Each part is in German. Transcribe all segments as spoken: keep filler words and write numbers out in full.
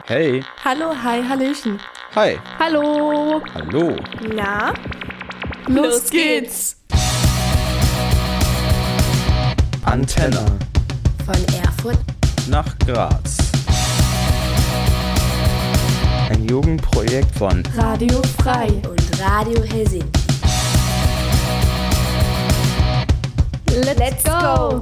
Hey. Hallo, hi, hallöchen. Hi. Hallo. Hallo. Na? Los geht's. Antenne. Von Erfurt nach Graz. Ein Jugendprojekt von Radio Frei und Radio Helsing. Let's go!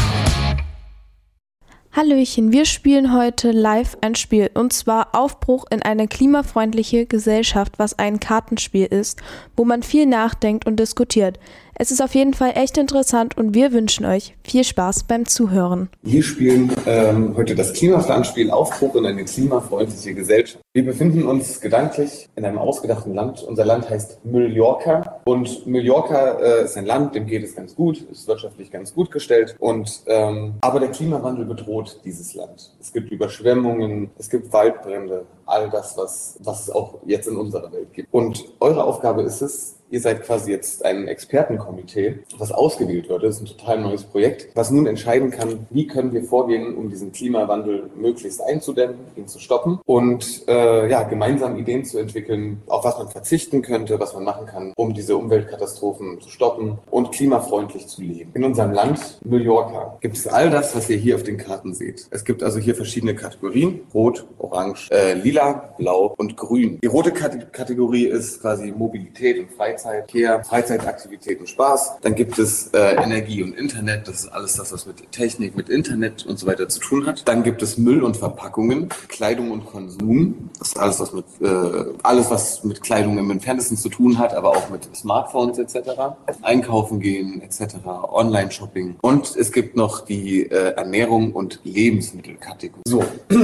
Hallöchen, wir spielen heute live ein Spiel, und zwar Aufbruch in eine klimafreundliche Gesellschaft, was ein Kartenspiel ist, wo man viel nachdenkt und diskutiert. Es ist auf jeden Fall echt interessant und wir wünschen euch viel Spaß beim Zuhören. Wir spielen ähm, heute das Klimaflanspiel Aufbruch in eine klimafreundliche Gesellschaft. Wir befinden uns gedanklich in einem ausgedachten Land. Unser Land heißt Mallorca und Mallorca äh, ist ein Land, dem geht es ganz gut, ist wirtschaftlich ganz gut gestellt. Und ähm, aber der Klimawandel bedroht dieses Land. Es gibt Überschwemmungen, es gibt Waldbrände, all das, was, was es auch jetzt in unserer Welt gibt. Und eure Aufgabe ist es, ihr seid quasi jetzt ein Expertenkomitee, was ausgewählt wird. Das ist ein total neues Projekt, was nun entscheiden kann, wie können wir vorgehen, um diesen Klimawandel möglichst einzudämmen, ihn zu stoppen und äh, ja, gemeinsam Ideen zu entwickeln, auf was man verzichten könnte, was man machen kann, um diese Umweltkatastrophen zu stoppen und klimafreundlich zu leben. In unserem Land Mallorca gibt es all das, was ihr hier auf den Karten seht. Es gibt also hier verschiedene Kategorien: Rot, Orange, äh, Lila, Blau und Grün. Die rote Kate- Kategorie ist quasi Mobilität und Freizeit. Freizeit, Freizeitaktivitäten, Spaß. Dann gibt es äh, Energie und Internet. Das ist alles das, was mit Technik, mit Internet und so weiter zu tun hat. Dann gibt es Müll und Verpackungen, Kleidung und Konsum. Das ist alles, was mit äh, alles, was mit Kleidung im Entferntesten zu tun hat, aber auch mit Smartphones et cetera. Einkaufen gehen et cetera. Online-Shopping. Und es gibt noch die äh, Ernährung und Lebensmittelkategorie. So,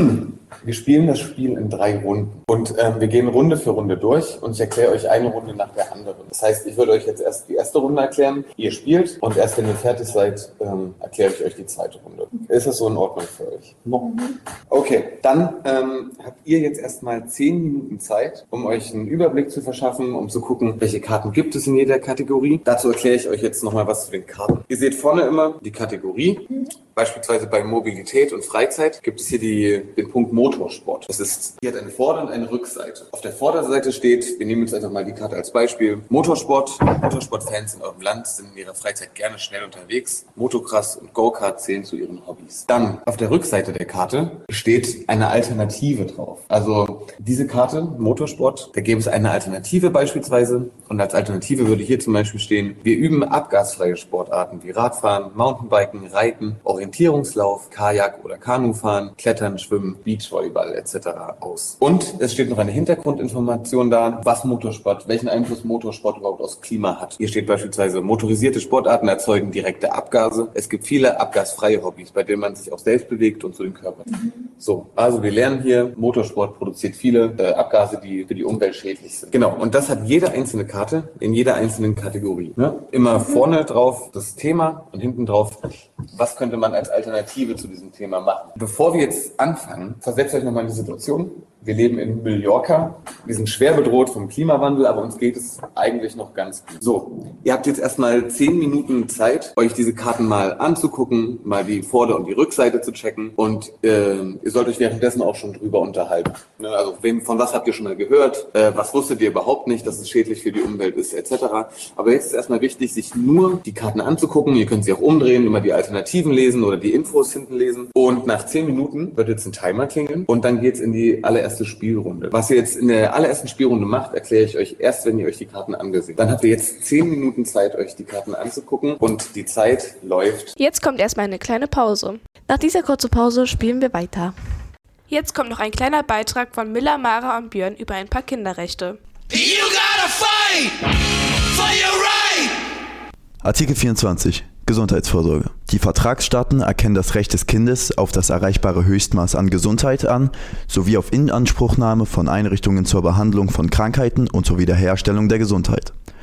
wir spielen das Spiel in drei Runden und ähm, wir gehen Runde für Runde durch und ich erkläre euch eine Runde nach der anderen. Das heißt, ich würde euch jetzt erst die erste Runde erklären, ihr spielt, und erst wenn ihr fertig seid, ähm, erkläre ich euch die zweite Runde. Ist das so in Ordnung für euch? No. Okay, dann ähm, habt ihr jetzt erstmal zehn Minuten Zeit, um euch einen Überblick zu verschaffen, um zu gucken, welche Karten gibt es in jeder Kategorie. Dazu erkläre ich euch jetzt nochmal was zu den Karten. Ihr seht vorne immer die Kategorie. Beispielsweise bei Mobilität und Freizeit gibt es hier die, den Punkt Motorsport. Das ist, hier hat eine Vorder- und eine Rückseite. Auf der Vorderseite steht, wir nehmen jetzt einfach mal die Karte als Beispiel, Motorsport. Motorsportfans in eurem Land sind in ihrer Freizeit gerne schnell unterwegs. Motocross und Go-Kart zählen zu ihren Hobbys. Dann auf der Rückseite der Karte steht eine Alternative drauf. Also diese Karte, Motorsport, da gäbe es eine Alternative beispielsweise. Und als Alternative würde hier zum Beispiel stehen, wir üben abgasfreie Sportarten wie Radfahren, Mountainbiken, Reiten, Orientierungslauf, Kajak oder Kanufahren, Klettern, Schwimmen, Beachvolleyball et cetera aus. Und es steht noch eine Hintergrundinformation da, was Motorsport, welchen Einfluss Motorsport überhaupt aufs Klima hat. Hier steht beispielsweise, motorisierte Sportarten erzeugen direkte Abgase. Es gibt viele abgasfreie Hobbys, bei denen man sich auch selbst bewegt und so den Körper. Mhm. So, also wir lernen hier, Motorsport produziert viele äh, Abgase, die für die Umwelt schädlich sind. Genau, und das hat jede einzelne Karte in jeder einzelnen Kategorie. Ne? Immer vorne drauf das Thema und hinten drauf, was könnte man als Alternative zu diesem Thema machen. Bevor wir jetzt anfangen, versetzt euch nochmal in die Situation. Wir leben in Mallorca. Wir sind schwer bedroht vom Klimawandel, aber uns geht es eigentlich noch ganz gut. So, ihr habt jetzt erstmal zehn Minuten Zeit, euch diese Karten mal anzugucken, mal die Vorder- und die Rückseite zu checken, und äh, ihr sollt euch währenddessen auch schon drüber unterhalten. Ne, also wem, von was habt ihr schon mal gehört? Äh, was wusstet ihr überhaupt nicht, dass es schädlich für die Umwelt ist, et cetera. Aber jetzt ist erstmal wichtig, sich nur die Karten anzugucken. Ihr könnt sie auch umdrehen, immer die Alternativen lesen oder die Infos hinten lesen. Und nach zehn Minuten wird jetzt ein Timer klingeln und dann geht's in die allererste Spielrunde. Was ihr jetzt in der allerersten Spielrunde macht, erkläre ich euch erst, wenn ihr euch die Karten angesehen habt. Dann habt ihr jetzt zehn Minuten Zeit, euch die Karten anzugucken, und die Zeit läuft. Jetzt kommt erstmal eine kleine Pause. Nach dieser kurzen Pause spielen wir weiter. Jetzt kommt noch ein kleiner Beitrag von Miller, Mara und Björn über ein paar Kinderrechte. You gotta fight for your right. Artikel vierundzwanzig. Gesundheitsvorsorge. Die Vertragsstaaten erkennen das Recht des Kindes auf das erreichbare Höchstmaß an Gesundheit an, sowie auf Inanspruchnahme von Einrichtungen zur Behandlung von Krankheiten und zur Wiederherstellung der Gesundheit.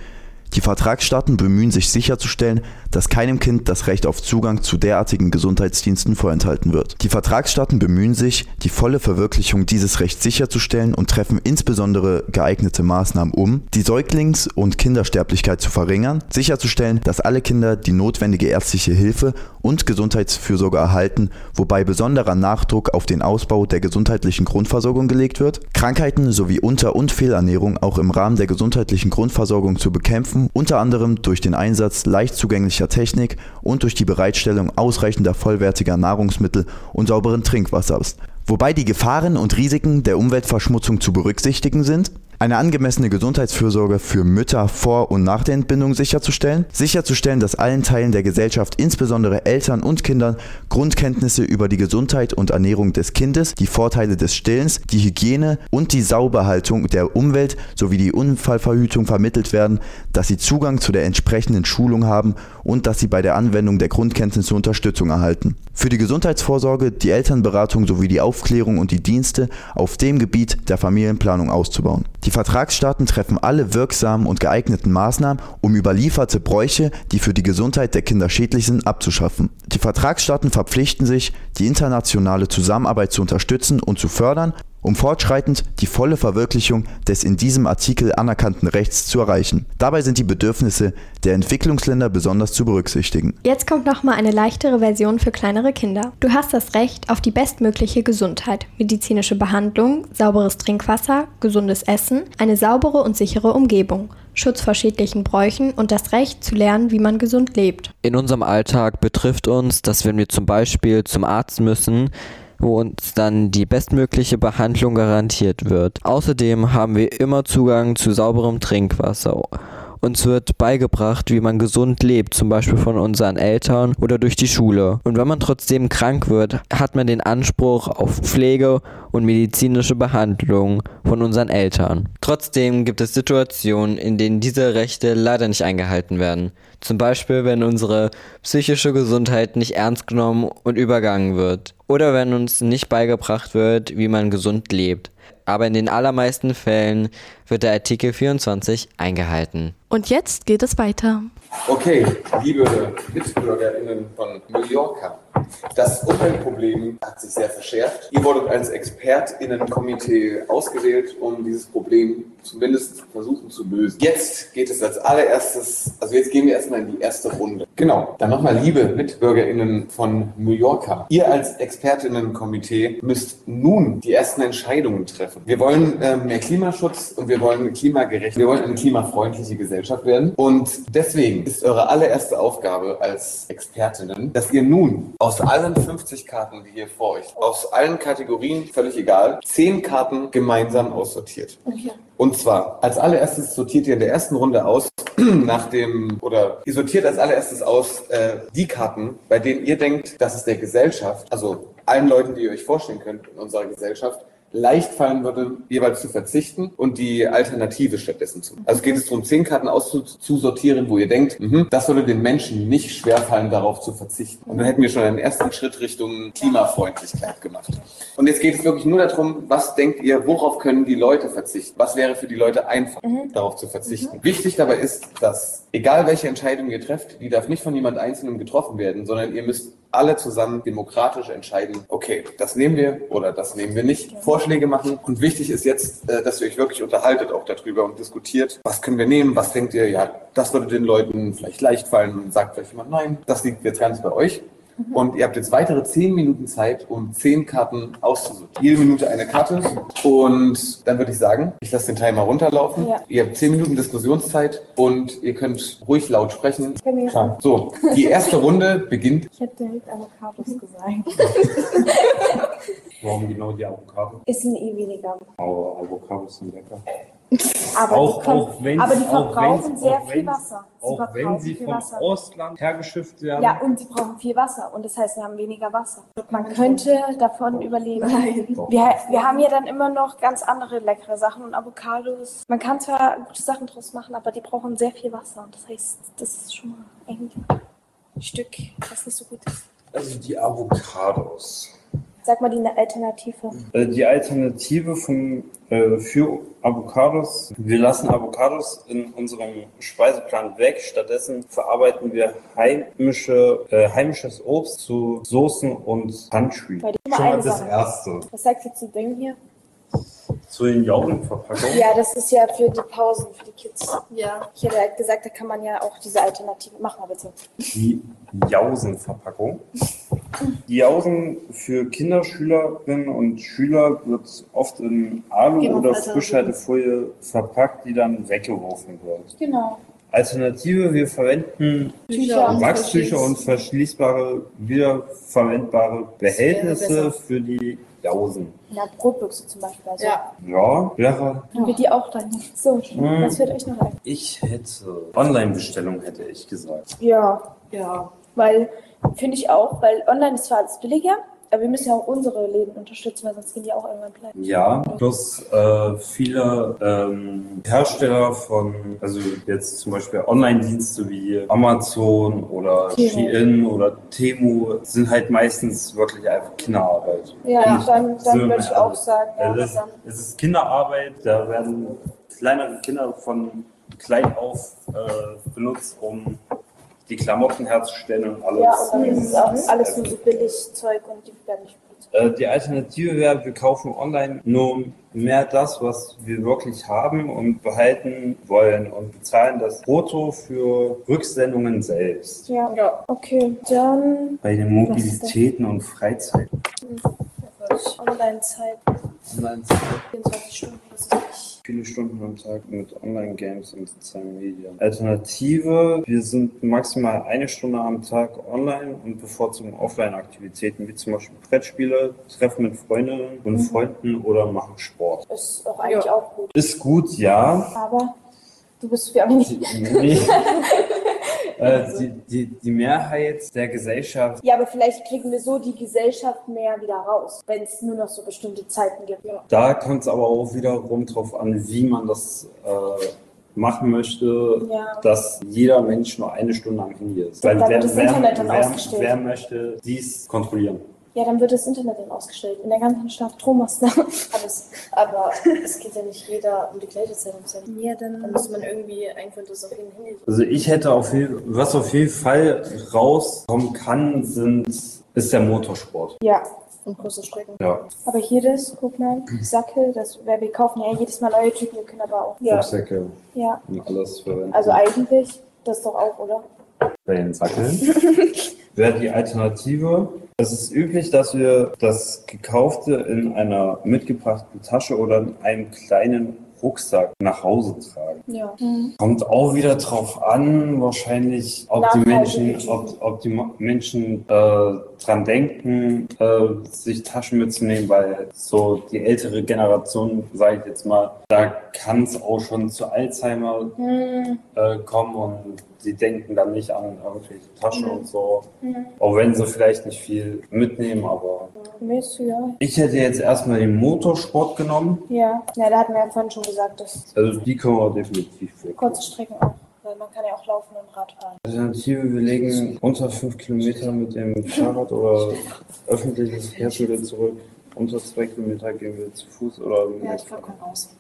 Die Vertragsstaaten bemühen sich sicherzustellen, dass keinem Kind das Recht auf Zugang zu derartigen Gesundheitsdiensten vorenthalten wird. Die Vertragsstaaten bemühen sich, die volle Verwirklichung dieses Rechts sicherzustellen und treffen insbesondere geeignete Maßnahmen um, die Säuglings- und Kindersterblichkeit zu verringern, sicherzustellen, dass alle Kinder die notwendige ärztliche Hilfe und Gesundheitsfürsorge erhalten, wobei besonderer Nachdruck auf den Ausbau der gesundheitlichen Grundversorgung gelegt wird, Krankheiten sowie Unter- und Fehlernährung auch im Rahmen der gesundheitlichen Grundversorgung zu bekämpfen, unter anderem durch den Einsatz leicht zugänglicher Technik und durch die Bereitstellung ausreichender vollwertiger Nahrungsmittel und sauberen Trinkwassers. Wobei die Gefahren und Risiken der Umweltverschmutzung zu berücksichtigen sind, eine angemessene Gesundheitsfürsorge für Mütter vor und nach der Entbindung sicherzustellen, sicherzustellen, dass allen Teilen der Gesellschaft, insbesondere Eltern und Kindern, Grundkenntnisse über die Gesundheit und Ernährung des Kindes, die Vorteile des Stillens, die Hygiene und die Sauberhaltung der Umwelt sowie die Unfallverhütung vermittelt werden, dass sie Zugang zu der entsprechenden Schulung haben und dass sie bei der Anwendung der Grundkenntnisse Unterstützung erhalten. Für die Gesundheitsvorsorge, die Elternberatung sowie die Aufklärung und die Dienste auf dem Gebiet der Familienplanung auszubauen. Die Vertragsstaaten treffen alle wirksamen und geeigneten Maßnahmen, um überlieferte Bräuche, die für die Gesundheit der Kinder schädlich sind, abzuschaffen. Die Vertragsstaaten verpflichten sich, die internationale Zusammenarbeit zu unterstützen und zu fördern, um fortschreitend die volle Verwirklichung des in diesem Artikel anerkannten Rechts zu erreichen. Dabei sind die Bedürfnisse der Entwicklungsländer besonders zu berücksichtigen. Jetzt kommt nochmal eine leichtere Version für kleinere Kinder. Du hast das Recht auf die bestmögliche Gesundheit, medizinische Behandlung, sauberes Trinkwasser, gesundes Essen, eine saubere und sichere Umgebung, Schutz vor schädlichen Bräuchen und das Recht zu lernen, wie man gesund lebt. In unserem Alltag betrifft uns, dass wenn wir zum Beispiel zum Arzt müssen, wo uns dann die bestmögliche Behandlung garantiert wird. Außerdem haben wir immer Zugang zu sauberem Trinkwasser. Uns wird beigebracht, wie man gesund lebt, zum Beispiel von unseren Eltern oder durch die Schule. Und wenn man trotzdem krank wird, hat man den Anspruch auf Pflege und medizinische Behandlung von unseren Eltern. Trotzdem gibt es Situationen, in denen diese Rechte leider nicht eingehalten werden. Zum Beispiel, wenn unsere psychische Gesundheit nicht ernst genommen und übergangen wird. Oder wenn uns nicht beigebracht wird, wie man gesund lebt. Aber in den allermeisten Fällen wird der Artikel vierundzwanzig eingehalten. Und jetzt geht es weiter. Okay, liebe MitbürgerInnen von Mallorca, das Umweltproblem hat sich sehr verschärft. Ihr wurdet als ExpertInnen-Komitee ausgewählt, um dieses Problem zumindest versuchen zu lösen. Jetzt geht es als allererstes, also jetzt gehen wir erstmal in die erste Runde. Genau, dann nochmal liebe MitbürgerInnen von Mallorca. Ihr als ExpertInnen-Komitee müsst nun die ersten Entscheidungen treffen. Wir wollen äh, mehr Klimaschutz und wir wollen klimagerecht, wir wollen eine klimafreundliche Gesellschaft werden und deswegen ist eure allererste Aufgabe als Expertinnen, dass ihr nun aus allen fünfzig Karten, die hier vor euch, aus allen Kategorien, völlig egal, zehn Karten gemeinsam aussortiert. Okay. Und zwar, als allererstes sortiert ihr in der ersten Runde aus, nach dem, oder ihr sortiert als allererstes aus äh, die Karten, bei denen ihr denkt, dass es der Gesellschaft, also allen Leuten, die ihr euch vorstellen könnt in unserer Gesellschaft, leicht fallen würde, jeweils zu verzichten und die Alternative stattdessen zu. Also geht es darum, zehn Karten auszusortieren, wo ihr denkt, mh, das würde den Menschen nicht schwerfallen, darauf zu verzichten. Und dann hätten wir schon einen ersten Schritt Richtung Klimafreundlichkeit gemacht. Und jetzt geht es wirklich nur darum, was denkt ihr, worauf können die Leute verzichten? Was wäre für die Leute einfach, mhm. darauf zu verzichten? Mhm. Wichtig dabei ist, dass egal welche Entscheidung ihr trefft, die darf nicht von jemand Einzelnem getroffen werden, sondern ihr müsst alle zusammen demokratisch entscheiden, okay, das nehmen wir oder das nehmen wir nicht. Vorschläge machen. Und wichtig ist jetzt, dass ihr euch wirklich unterhaltet auch darüber und diskutiert, was können wir nehmen, was denkt ihr, ja, das würde den Leuten vielleicht leicht fallen und sagt vielleicht jemand, nein, das liegt jetzt ganz bei euch. Und ihr habt jetzt weitere zehn Minuten Zeit, um zehn Karten auszusortieren. Jede Minute eine Karte. Und dann würde ich sagen, ich lasse den Timer runterlaufen. Ja. Ihr habt zehn Minuten Diskussionszeit und ihr könnt ruhig laut sprechen. Ja. So, die erste Runde beginnt. Ich hätte direkt Avocados gesagt. Warum genau die Avocado? Ist ein eh weniger. Oh, Avocados sind lecker. Aber, auch, die, können, auch wenn, aber die verbrauchen auch sehr auch viel Wasser. Sie auch wenn sie vom Wasser. Ausland hergeschifft werden. Ja, und sie brauchen viel Wasser. Und das heißt, sie haben weniger Wasser. Man könnte davon überleben. Nein. Wir, wir haben ja dann immer noch ganz andere leckere Sachen und Avocados. Man kann zwar gute Sachen draus machen, aber die brauchen sehr viel Wasser. Und das heißt, das ist schon mal ein Stück, was nicht so gut ist. Also die Avocados. Sag mal die eine Alternative. Äh, Die Alternative von, äh, für Avocados, wir lassen Avocados in unserem Speiseplan weg. Stattdessen verarbeiten wir heimische, äh, heimisches Obst zu Soßen und Country. Bei dir Schon immer mal eine das Sache. Erste. Was sagt ihr zu dem hier? Zu den Jaulenverpackungen. Ja, das ist ja für die Pausen, für die Kids. Ja. Ich hätte halt gesagt, da kann man ja auch diese Alternative. Mach mal bitte. Die Jausenverpackung. Die Jausen für Kinderschülerinnen und Schüler wird oft in Alu Genau, oder Alternativen. Frischhaltefolie verpackt, die dann weggeworfen wird. Genau. Alternative, wir verwenden Tücher und Wachstücher Verschließ- und verschließbare, wiederverwendbare Behältnisse besser. für die Jausen. Ja, Brotbüchse zum Beispiel. Also. Ja. Ja, wäre. Haben wir die auch dann? So, Hm. was fällt euch noch ein? Ich hätte Online-Bestellung, hätte ich gesagt. Ja, Ja. weil, finde ich auch, weil online ist zwar alles billiger, aber wir müssen ja auch unsere Läden unterstützen, weil sonst gehen die auch irgendwann pleite. Ja, plus äh, viele ähm, Hersteller von, also jetzt zum Beispiel Online-Dienste wie Amazon oder Temu. Shein oder Temu sind halt meistens wirklich einfach Kinderarbeit. Ja, Nicht dann, dann Söhne, würde ich auch also, sagen, ja, äh, das, dann. es ist Kinderarbeit, da werden kleinere Kinder von klein auf äh, benutzt, um die Klamotten herzustellen und alles. Ja, und dann ist es auch alles nur so billig Zeug und die werden nicht gut. Äh, Die Alternative wäre, wir kaufen online nur mehr das, was wir wirklich haben und behalten wollen und bezahlen das Brutto für Rücksendungen selbst. Ja, ja. Okay, dann Bei den Mobilitäten und Freizeit. Online-Zeit. Online vierundzwanzig Stunden, das ist nicht. viele Stunden am Tag mit Online-Games und sozialen Medien. Alternative, wir sind maximal eine Stunde am Tag online und bevorzugen Offline-Aktivitäten, wie zum Beispiel Brettspiele, Treffen mit Freundinnen und Freunden oder machen Sport. Ist auch eigentlich auch gut. Ist gut, ja. Aber du bist für mich. Nee. äh, die, die, die Mehrheit der Gesellschaft. Ja, aber vielleicht kriegen wir so die Gesellschaft mehr wieder raus, wenn es nur noch so bestimmte Zeiten gibt. Ja. Da kommt es aber auch wiederum drauf an, wie man das äh, machen möchte, Ja. dass jeder Mensch nur eine Stunde am Handy ist. Da wird das wer, Internet dann wer, ausgestellt. wer möchte dies kontrollieren? Ja, dann wird das Internet dann ausgestellt. In der ganzen Stadt Strommast. Alles. Aber es geht ja nicht jeder um die gleiche Zeit ums Handy. Ja, dann, Dann muss man irgendwie einführen, dass auf jeden Handy. Also ich hätte auf jeden, was auf jeden Fall rauskommen kann, sind, ist der Motorsport. Ja. Und große Strecken. Ja. Aber hier das, guck mal, Sackel, das, weil wir kaufen ja jedes Mal neue Typen, wir können aber auch. Ja. Rucksäcke Ja. und alles verwenden. Also eigentlich, das doch auch, oder? Bei den Sackeln wäre die Alternative. Es ist üblich, dass wir das Gekaufte in einer mitgebrachten Tasche oder in einem kleinen Rucksack nach Hause tragen. Ja. Kommt auch wieder drauf an, wahrscheinlich, ob die Menschen, ob, ob die Ma- Menschen äh, dran denken, äh, sich Taschen mitzunehmen, weil so die ältere Generation, sage ich jetzt mal, da kann es auch schon zu Alzheimer Hm. äh, kommen und sie denken dann nicht an irgendwelche Taschen Mhm. und so. Mhm. Auch wenn sie vielleicht nicht viel mitnehmen, aber Mir ist so, ja. ich hätte jetzt erstmal den Motorsport genommen. Ja. Ja, da hatten wir ja vorhin schon gesagt, dass Also die können wir definitiv weg. kurze Strecken auch. Weil man kann ja auch laufen und Rad fahren. Alternative, wir legen unter fünf Kilometer mit dem Fahrrad oder öffentliches Verkehrsmittel zurück. Unter zwei Kilometer gehen wir zu Fuß oder mit. Ja, ich fahr kein Haus.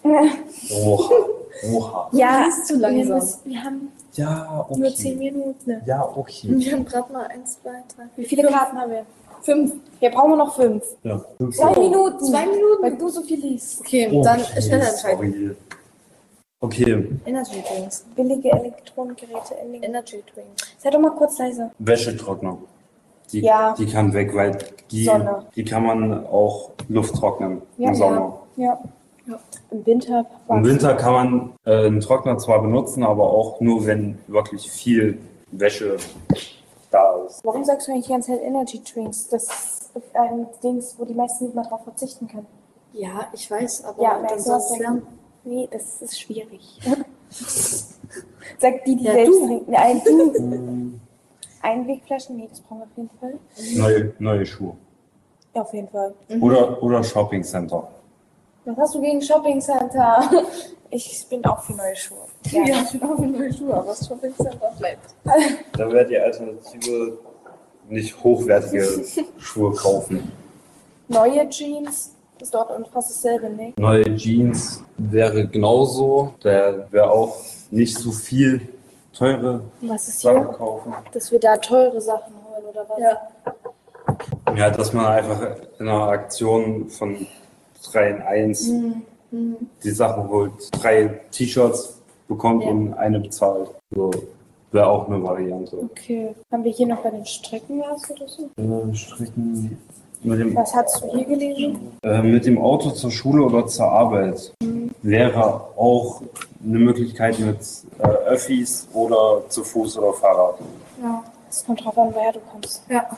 Oha. Oha. Ja, Das ist zu langsam. Wir, müssen, wir haben Ja, okay. nur zehn Minuten. Ne? Ja, okay. Wir haben gerade mal eins, zwei, drei. Wie viele Karten haben wir? Fünf. Wir brauchen nur noch fünf. Ja. Zwei Minuten. Zwei Minuten? Weil du so viel liest. Okay, Oh, dann okay, schneller entscheiden. sorry. Okay, Energy Drinks. Billige Elektronikgeräte in den. Energy Drinks. Sei doch mal kurz leise. Wäschetrockner. Die, Ja. die kann weg, weil die, Sonne. die kann man auch Luft trocknen Ja. im Sommer. Ja. Ja. Im Winter. Im Winter kann man äh, einen Trockner zwar benutzen, aber auch nur, wenn wirklich viel Wäsche da ist. Warum sagst du eigentlich die ganze Zeit Energy Drinks? Das ist ein Ding, wo die meisten nicht mal drauf verzichten können. Ja, ich weiß, aber Ja, dann merkst du soll was? es lernen. Nee, das ist schwierig. Sag die, die Ja, selbst du. trinken. Nein, du. Einwegflaschen? Nee, das brauchen wir auf jeden Fall. Neue, neue Schuhe. Ja, auf jeden Fall. Oder, oder Shopping Center. Was hast du gegen Shopping Center? Ich bin auch für neue Schuhe. Ja, ich bin auch in neue Schuhe, aber das Shopping Center bleibt. Da wäre die Alternative nicht hochwertige Schuhe kaufen. Neue Jeans ist dort und fast dasselbe, ne? Neue Jeans wäre genauso. Da wäre auch nicht so viel teure Was ist Sachen hier? kaufen. Dass wir da teure Sachen holen oder was? Ja. Ja, dass man einfach in einer Aktion von drei in eins Mhm. Mhm. die Sachen holt, drei T-Shirts bekommt Ja. und eine bezahlt. So wäre auch eine Variante. Okay. Haben wir hier noch bei den Strecken was oder so? Äh, Stricken mit dem, Was hast du hier gelesen? äh, mit dem Auto zur Schule oder zur Arbeit Mhm. wäre auch eine Möglichkeit mit äh, Öffis oder zu Fuß oder Fahrrad. Ja. Es kommt drauf an, woher du kommst. Ja.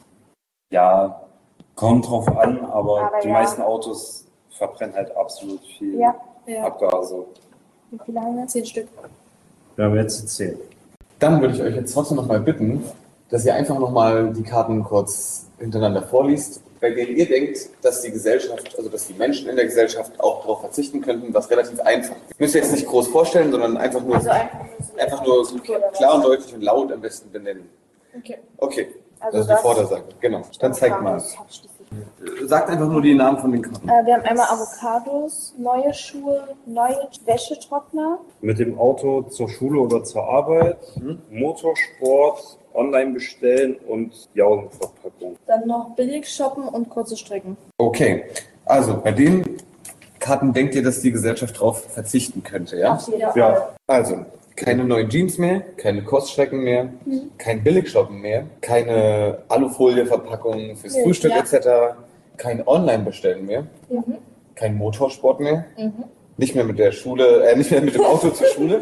Ja, kommt drauf an, aber, Aber die ja. meisten Autos verbrennen halt absolut viel Ja. Ja. Abgase. Wie viele haben wir? Zehn Stück. Wir haben jetzt die zehn. Dann würde ich euch jetzt trotzdem noch mal bitten, dass ihr einfach noch mal die Karten kurz hintereinander vorliest, bei denen ihr denkt, dass die Gesellschaft, also dass die Menschen in der Gesellschaft auch darauf verzichten könnten, was relativ einfach ist. Müsst ihr jetzt nicht groß vorstellen, sondern einfach nur, Also einfach nur, einfach nur so klar und deutlich und laut am besten benennen. Okay. Okay, Also also die das- Vorderseite, genau. Dann zeigt mal. Ich hab schließlich- Sagt einfach nur die Namen von den Karten. Äh, wir haben einmal Avocados, neue Schuhe, neue Wäschetrockner. Mit dem Auto zur Schule oder zur Arbeit, Motorsport, online bestellen und Jausenverpackung. Dann noch billig shoppen und kurze Strecken. Okay, also bei den Karten denkt ihr, dass die Gesellschaft darauf verzichten könnte, ja? Auf jeden Ja. Fall. Also, keine neuen Jeans mehr, keine Kurzstrecken mehr, Mhm. kein Billigshoppen mehr, keine Alufolieverpackungen fürs Nee, Frühstück ja. et cetera, kein Online-Bestellen mehr, Mhm. kein Motorsport mehr, Mhm. nicht mehr mit der Schule, äh, nicht mehr mit dem Auto zur Schule,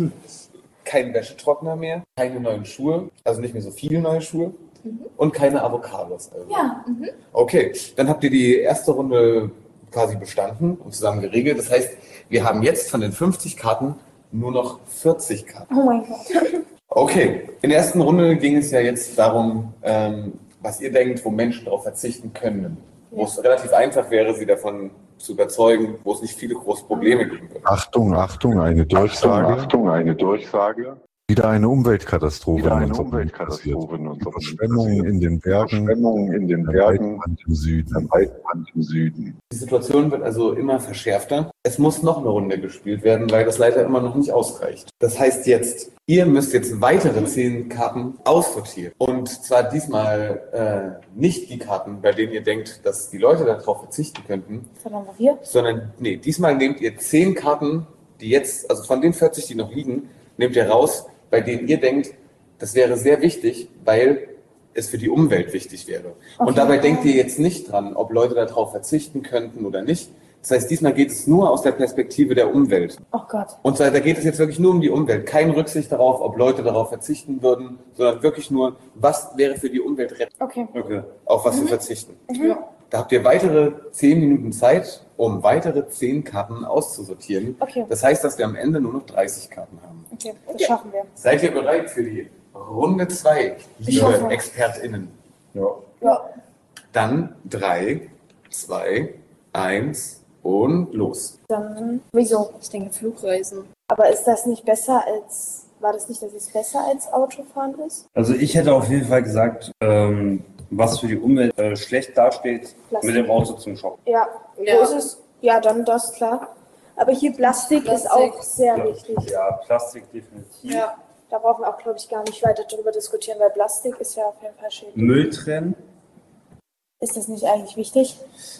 kein Wäschetrockner mehr, keine neuen Schuhe, also nicht mehr so viele neue Schuhe Mhm. und keine Avocados. Also. Ja. Mhm. Okay, dann habt ihr die erste Runde quasi bestanden und zusammen geregelt. Das heißt, wir haben jetzt von den fünfzig Karten nur noch vierzig Karten. Oh mein Gott. Okay, in der ersten Runde ging es ja jetzt darum, ähm, was ihr denkt, wo Menschen darauf verzichten können. Wo es relativ einfach wäre, sie davon zu überzeugen, wo es nicht viele große Probleme geben würde. Achtung, Achtung, eine Durchsage. Achtung, eine Durchsage. Wieder eine Umweltkatastrophe Wieder eine in unserem Land Umweltkatastrophe passiert. in unserem Land Überschwemmungen in den Bergen, Überschwemmungen in den der Bergen, Waldbrand im Süden. der Waldbrand im Süden. Die Situation wird also immer verschärfter. Es muss noch eine Runde gespielt werden, weil das leider immer noch nicht ausreicht. Das heißt jetzt, ihr müsst jetzt weitere zehn Karten aussortieren. Und zwar diesmal äh, nicht die Karten, bei denen ihr denkt, dass die Leute darauf verzichten könnten, Sondern wir? sondern nee, diesmal nehmt ihr zehn Karten, die jetzt, also von den vierzig, die noch liegen, nehmt ihr raus, bei denen ihr denkt, das wäre sehr wichtig, weil es für die Umwelt wichtig wäre. Okay. Und dabei denkt ihr jetzt nicht dran, ob Leute darauf verzichten könnten oder nicht. Das heißt, diesmal geht es nur aus der Perspektive der Umwelt. Oh Gott. Und da geht es jetzt wirklich nur um die Umwelt. Keine Rücksicht darauf, ob Leute darauf verzichten würden, sondern wirklich nur, was wäre für die Umwelt rettend, Okay. Okay. auf was Mhm. wir verzichten. Mhm. Da habt ihr weitere zehn Minuten Zeit, um weitere zehn Karten auszusortieren. Okay. Das heißt, dass wir am Ende nur noch dreißig Karten haben. Okay, das schaffen wir. Seid ihr bereit für die Runde zwei, Ich hoffe. liebe ExpertInnen? Ja. Ja. Dann drei, zwei, eins und los. Dann, wieso? Ich denke Flugreisen. Aber ist das nicht besser als, war das nicht, dass es besser als Autofahren ist? Also ich hätte auf jeden Fall gesagt, ähm, was für die Umwelt äh, schlecht dasteht, Plastik. mit dem Auto zum Shoppen. Ja. Ja. Wo ist es? Ja, dann das, klar. Aber hier Plastik, ist Plastik. auch sehr Ja. wichtig. Ja, Plastik definitiv. Ja. Da brauchen wir auch, glaube ich, gar nicht weiter darüber diskutieren, weil Plastik ist ja auf jeden Fall schädlich. Müll trennen. Ist das nicht eigentlich wichtig?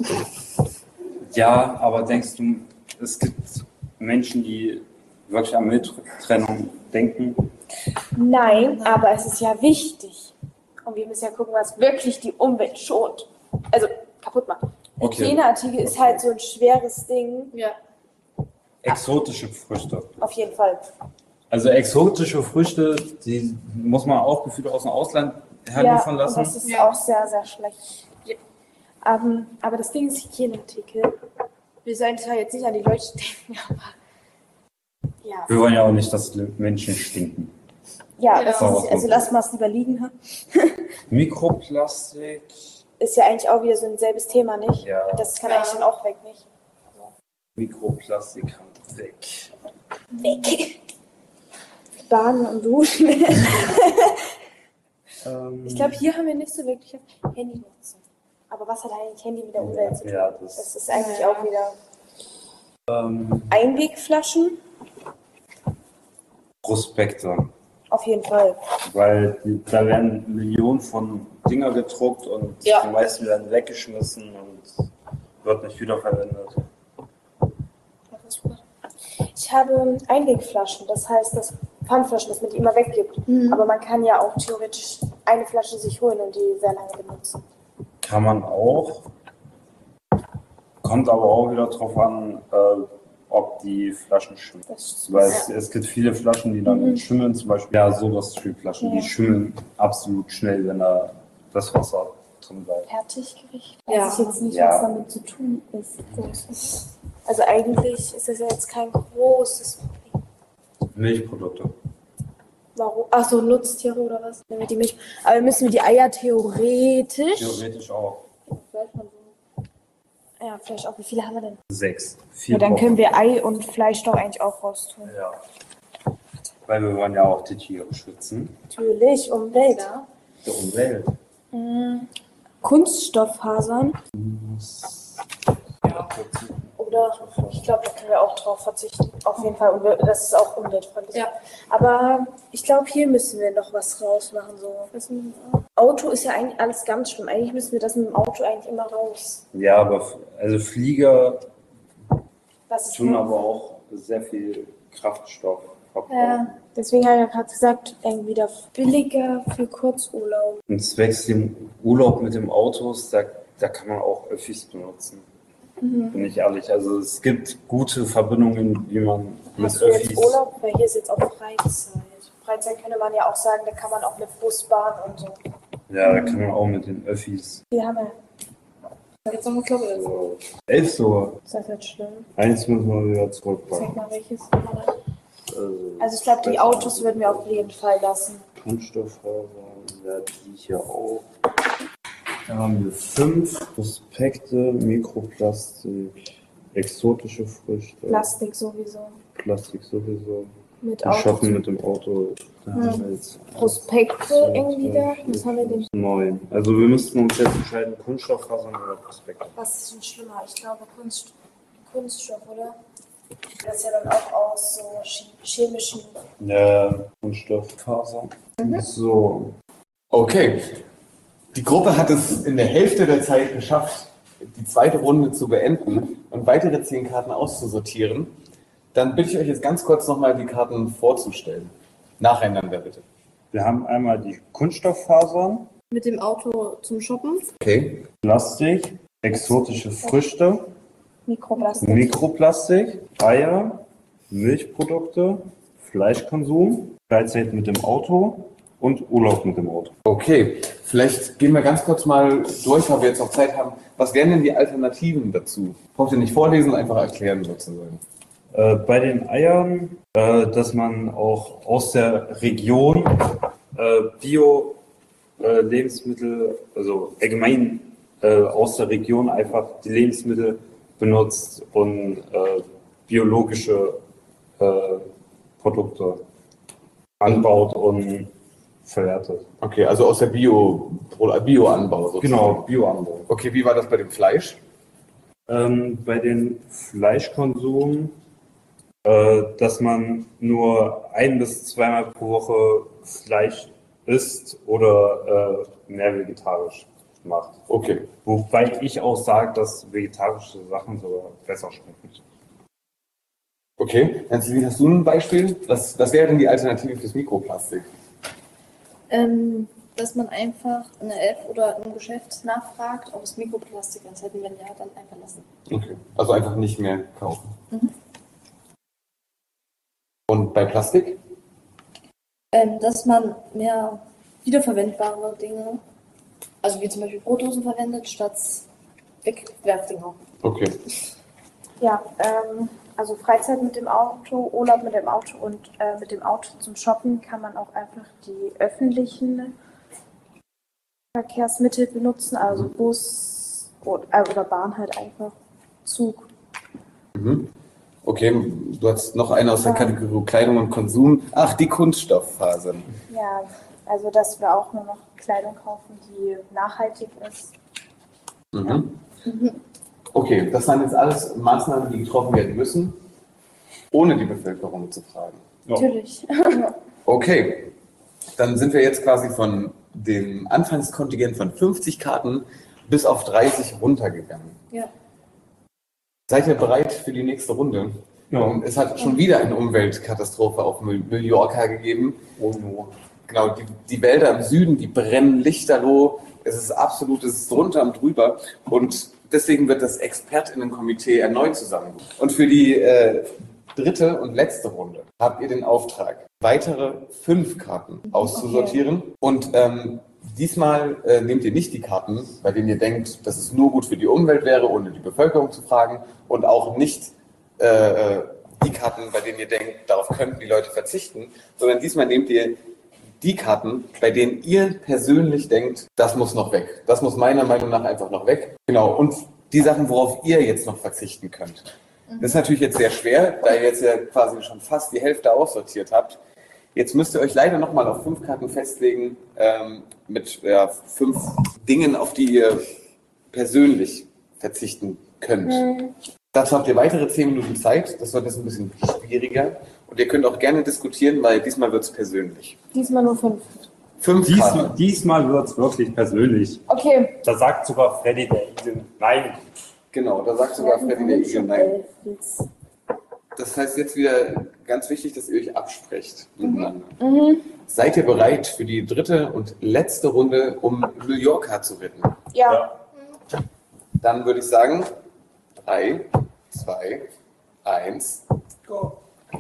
Ja, aber denkst du, es gibt Menschen, die wirklich an Mülltrennung denken? Nein, aber es ist ja wichtig. Und wir müssen ja gucken, was wirklich die Umwelt schont. Also kaputt macht. Okay. Hygieneartikel ist halt so ein schweres Ding. Ja. Exotische Früchte. Auf jeden Fall. Also exotische Früchte, die muss man auch gefühlt aus dem Ausland herliefern Ja, lassen. und das ist Ja. auch sehr, sehr schlecht. Ja. Ähm, aber das Ding ist Hygieneartikel. Wir sollen zwar jetzt nicht an die Leute denken, aber ja. Wir wollen ja auch nicht, dass Menschen stinken. Ja, Ja. das ist, also lass mal es lieber liegen. Ha? Mikroplastik. Ist ja eigentlich auch wieder so ein selbes Thema, nicht? Ja. Das kann eigentlich dann auch weg, nicht? Mikroplastik kann weg. Weg. Baden und Duschen. Ähm, Ich glaube, hier haben wir nicht so wirklich Handy nutzen. Aber was hat eigentlich Handy mit der Umwelt zu tun? Ja, das, Das ist eigentlich ja. auch wieder ähm, Einwegflaschen. Prospekte. Auf jeden Fall. Weil die, da werden Millionen von Dinger gedruckt und ja. die meisten werden weggeschmissen und wird nicht wiederverwendet. Ich habe Einwegflaschen, das heißt, dass Pfandflaschen, dass man die immer weggibt. Mhm. Aber man kann ja auch theoretisch eine Flasche sich holen und die sehr lange benutzen. Kann man auch. Kommt aber auch wieder drauf an, äh, ob die Flaschen schimmeln. Weil es, es gibt viele Flaschen, die dann mhm. schimmeln, zum Beispiel ja, Soda-Stream-Flaschen, ja. die schimmeln absolut schnell, wenn da das Wasser drin bleibt. Fertiggericht? Ja. Weiß ich jetzt nicht, ja. was damit zu tun ist. Also eigentlich ist das ja jetzt kein großes Problem. Milchprodukte. Warum? Achso, Nutztiere oder was? Die Milch. Aber müssen wir die Eier theoretisch... Theoretisch auch. Ja, vielleicht auch. Wie viele haben wir denn? Sechs. Vier Ja, dann Wochen. können wir Ei und Fleisch doch eigentlich auch raustun. Ja. Weil wir wollen ja auch die Tiere schützen. Natürlich, Umwelt. Ja. Der Umwelt. Mhm. Kunststofffasern. Ja. Oder ich glaube, da können wir auch drauf verzichten. Auf jeden Fall. Und wir, das ist auch umweltfreundlich. Ja. Aber ich glaube, hier müssen wir noch was rausmachen. So. Auto ist ja eigentlich alles ganz schlimm. Eigentlich müssen wir das mit dem Auto eigentlich immer raus. Ja, aber also Flieger Was tun aber auch sehr viel Kraftstoff verbrauchen. Ja, deswegen habe ich ja gerade gesagt, irgendwie wieder billiger für Kurzurlaub. Und zwecks dem Urlaub mit dem Auto, da, da kann man auch Öffis benutzen. Mhm. Bin ich ehrlich. Also es gibt gute Verbindungen, wie man Hast mit du Öffis... jetzt Urlaub? Weil hier ist jetzt auch Freizeit. Freizeit könnte man ja auch sagen, da kann man auch mit Bus, Bahn und so. Ja, da kann man auch mit den Öffis. Hier haben wir. Jetzt noch eine Klappe oder so. Elf sogar. Ist das jetzt schlimm? Eins müssen wir wieder zurückpacken. Sag mal, welches? Also ich glaube, die Autos würden wir auf jeden Fall lassen. Kunststofffasern, ja, die hier auch. Da haben wir fünf Prospekte, Mikroplastik, exotische Früchte. Plastik sowieso. Plastik sowieso. Mit Wir Auto. schaffen mit dem Auto. Da Hm. haben wir jetzt Prospekte irgendwie da. Was haben wir denn? neun. Also wir müssten uns jetzt entscheiden, Kunststofffasern oder Prospekte. Was ist denn schlimmer? Ich glaube Kunst, Kunststoff, oder? Das ist ja dann auch aus so chemischen. Ja, Kunststofffasern. Mhm. So. Okay. Die Gruppe hat es in der Hälfte der Zeit geschafft, die zweite Runde zu beenden und weitere zehn Karten auszusortieren. Dann bitte ich euch jetzt ganz kurz nochmal die Karten vorzustellen. Nacheinander bitte. Wir haben einmal die Kunststofffasern. Mit dem Auto zum Shoppen. Okay. Plastik, exotische Früchte, Mikroplastik. Mikroplastik, Eier, Milchprodukte, Fleischkonsum, Freizeit mit dem Auto und Urlaub mit dem Auto. Okay, vielleicht gehen wir ganz kurz mal durch, weil wir jetzt noch Zeit haben. Was wären denn die Alternativen dazu? Braucht ihr nicht vorlesen, einfach erklären sozusagen. Äh, bei den Eiern, äh, dass man auch aus der Region äh, Bio-Lebensmittel, äh, also allgemein äh, aus der Region einfach die Lebensmittel benutzt und äh, biologische äh, Produkte anbaut und verwertet. Okay, also aus der Bio, Bio-Anbau sozusagen. Genau, Bioanbau. Okay, wie war das bei dem Fleisch? Ähm, bei den Fleischkonsum, äh, dass man nur ein bis zweimal pro Woche Fleisch isst oder äh, mehr vegetarisch macht. Okay. Wobei ich auch sage, dass vegetarische Sachen sogar besser schmecken. Okay, Nancy, hast du ein Beispiel? Was, was wäre denn die Alternative fürs Mikroplastik? Ähm, dass man einfach in der App oder im Geschäft nachfragt, ob es Mikroplastik enthält. Wenn ja, dann einfach lassen. Okay, also einfach nicht mehr kaufen. Mhm. Und bei Plastik? Ähm, dass man mehr wiederverwendbare Dinge, also wie zum Beispiel Brotdosen verwendet, statt Wegwerfdinger. Okay. Ja, ähm, also Freizeit mit dem Auto, Urlaub mit dem Auto und äh, mit dem Auto zum Shoppen kann man auch einfach die öffentlichen Verkehrsmittel benutzen, also Bus oder, äh, oder Bahn halt einfach, Zug. Mhm. Okay, du hast noch eine aus der Kategorie Kleidung und Konsum. Ach, die Kunststofffasern. Ja, also dass wir auch nur noch Kleidung kaufen, die nachhaltig ist. Mhm. Okay, das waren jetzt alles Maßnahmen, die getroffen werden müssen, ohne die Bevölkerung zu fragen. Natürlich. Okay, dann sind wir jetzt quasi von dem Anfangskontingent von fünfzig Karten bis auf dreißig runtergegangen. Ja. Seid ihr bereit für die nächste Runde? Ja. Es hat schon wieder eine Umweltkatastrophe auf Mallorca gegeben. Oh no. Genau, die, die Wälder im Süden, die brennen lichterloh. Es ist absolut, es ist drunter und drüber. Und deswegen wird das ExpertInnenkomitee erneut zusammengerufen. Und für die äh, dritte und letzte Runde habt ihr den Auftrag, weitere fünf Karten auszusortieren. Okay. Und ähm, diesmal äh, nehmt ihr nicht die Karten, bei denen ihr denkt, dass es nur gut für die Umwelt wäre, ohne die Bevölkerung zu fragen. Und auch nicht äh, die Karten, bei denen ihr denkt, darauf könnten die Leute verzichten. Sondern diesmal nehmt ihr die Karten, bei denen ihr persönlich denkt, das muss noch weg. Das muss meiner Meinung nach einfach noch weg. Genau, und die Sachen, worauf ihr jetzt noch verzichten könnt. Das ist natürlich jetzt sehr schwer, da ihr jetzt ja quasi schon fast die Hälfte aussortiert habt. Jetzt müsst ihr euch leider nochmal auf fünf Karten festlegen, ähm, mit ja, fünf Dingen, auf die ihr persönlich verzichten könnt. Mhm. Dazu habt ihr weitere zehn Minuten Zeit. Das wird jetzt ein bisschen schwieriger. Und ihr könnt auch gerne diskutieren, weil diesmal wird es persönlich. Diesmal nur fünf. Fünf Diesmal, Karten. diesmal wird es wirklich persönlich. Okay. Da sagt sogar Freddy der Igel nein. Genau, da sagt sogar Freddy der Igel nein. Das heißt jetzt wieder ganz wichtig, dass ihr euch absprecht miteinander. Mhm. Seid ihr bereit für die dritte und letzte Runde, um Mallorca zu retten? Ja. ja. Dann würde ich sagen, drei, zwei, eins, go.